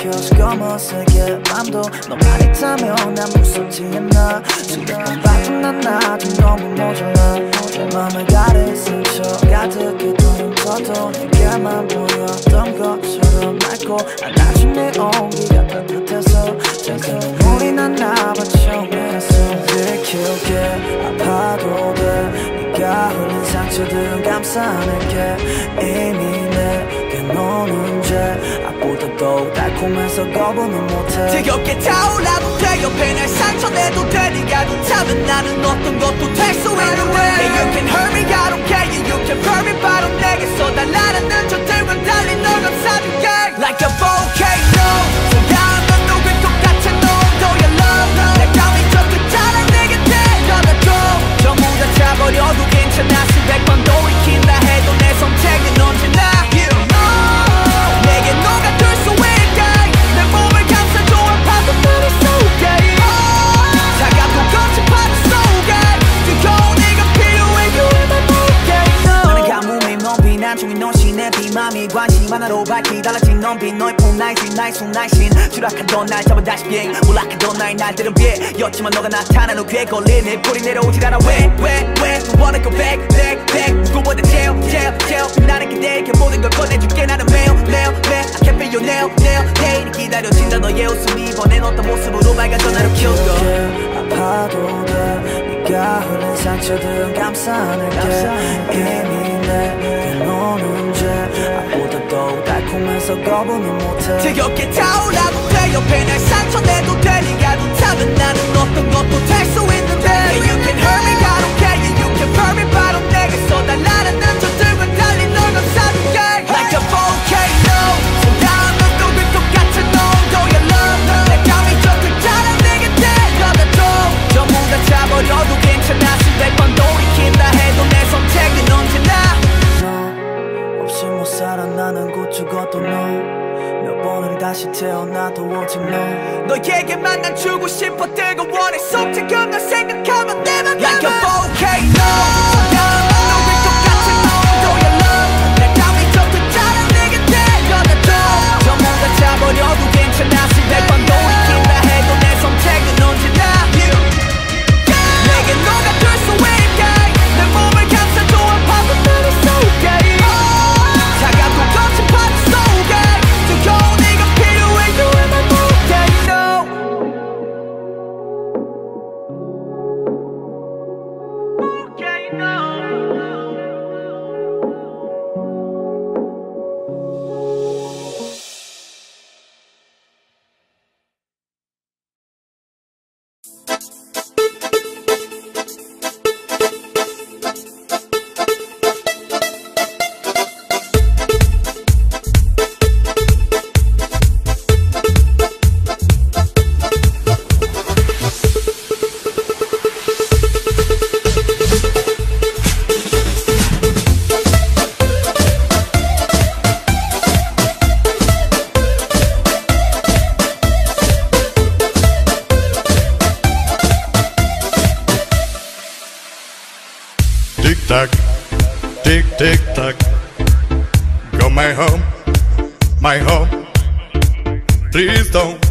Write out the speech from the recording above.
켜서 검은색의 맘도 너만 있다면 난 무섭지 않아 수백번 받은 난 나도 너무 모자라 내 맘을 가린 상처 가득히 덮어도 내게만 보였던 것처럼 맑고 안아준 내 온기가 따뜻해서 잠깐 눈물이 났나 봐 처음이라서 들키게 아파도 돼 네가 흘린 상처들은 감싸낼게 이미 내게 노는 죄 아프다도 달콤해서 거부는 못해 지겹게 타올라도 돼 옆에 날 상처내도 돼 네가 좋다면 나는 어떤 것도 될 수 있는데 Yeah, you can hurt me, I don't care Yeah, you can hurt me, 바로 내게서 달라는 저들과 달리 널 감싸줄게 Like a volcano 차가운 온도가 똑같은 온도의 love 내가 미쳐 끝자락 내게 데려다줘 전부 다 차버려도 괜찮아 수백 번 돌이킨다 해도 내 선택은 언제나 You know 내게 녹아들 수 있게 내 몸을 감싸줘 아파도 나를 쏘게 차갑고 거친 파도 속에 뜨거운 네가 필요해 You are my volcano 너는 가뭄이 높이 난 종이 노시 내 비맘이 관심 하나로 밝히 달라진 넌빛 너의 품 날씬 나의 손 날씬 추락하던 날 잡아 다시 비행 몰락하던 나의 날들은 비였지만 너가 나타난 후 귀에 걸린 내 볼이 내려오질 않아 왜 You wanna go back 누구보다 제일 빛나는 그대에게 모든 걸 꺼내줄게 나는 매일 I can't feel your nail 내일이 기다려진다 너의 웃음 이번엔 어떤 모습으로 밝아져 나를 키워줘 아파도 돼 네가 흘린 상처들은 감싸낼게 이미 내게 노는 죄 아프다도 달콤해서 거부는 못해 지겹게 타올라도 돼 옆에 날 상처내도 돼 네가 좋다면 나는 어떤 것도 될 수 있는데 Yeah, you can hurt me, I don't care Yeah, you can hurt me, 바로 내게서 달라는 저들과 달리 널 감싸줄게 Like a volcano 차가운 온도가 똑같은 온도의 love 내가 미쳐 끝자락 내게 데려다줘 전부 다 차버려도 괜찮아 수백 번 돌이킨다 해도 내 선택은 언제나 너 없이 못 살아 나는 곧 죽어도 너 몇 번을 다시 태어나도 오직 너 너에게만 난 주고 싶어 뜨거워 내 속삭여 널 생각하면 내 맘 Like a volcano 차가운 온도가 똑같은 온도의 love 내가 미쳐 끝자락 내게 데려다줘 전부 다 차버려도 괜찮아 수백 번 돌이킨다 해도 내 선택은 언제나 You 내게 녹아들 수 있게 내 몸을 감싸줘 아파도 나를 쏘게 차갑고 거친 파도 속에 뜨거운 네가 필요해 You are my volcano Tick-tock, tick-tick-tock. Go my home, my home. Please don't